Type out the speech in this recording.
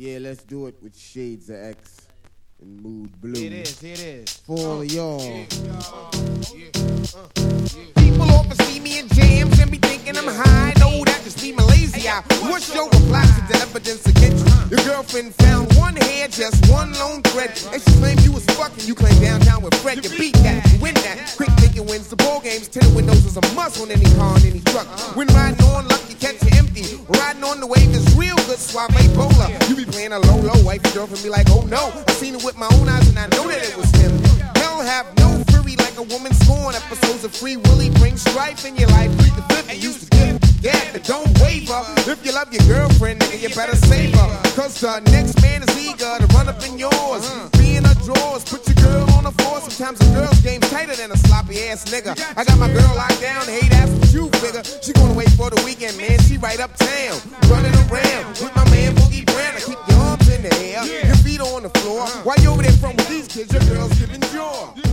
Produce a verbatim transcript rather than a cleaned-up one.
Yeah, let's do it with Shades of X and Mood Blue. It is, it is. For all of y'all. Yeah, uh, yeah, uh, yeah. People often see me in jams and be thinking I'm high. No, that just be my lazy eye. What's your reply to the evidence against you? Your girlfriend found one hair, just one lone thread, and she claimed you was fucking. You claim downtown with Fred. You beat that, you win that. Quick thinking wins the ball games. Tinted windows is a must on any car and any truck. When riding on luck, you catch it empty. Riding on the wave is real good. Suave bowler. You be playing a low, low. Wife your girlfriend be like, oh no. I seen it with my own eyes and I know that it was him. Hell have no fury like a woman scorn. Episodes of Free Willy bring strife in your life. Plead the fifth and used to give. Yeah, but don't waver. If you love your girlfriend, nigga, you better save her. Cause the next man is eager to run up in yours. Be in her drawers, put your girl on the floor. Sometimes a girl's game's tighter than a sloppy ass nigga. I got my girl locked down, hey, that's what you figure. She gonna wait for the weekend, man, she right uptown. Running around with my man Boogie Brown. I keep your arms in the air, your feet on the floor. While you over there front with these kids, your girl's giving jaw.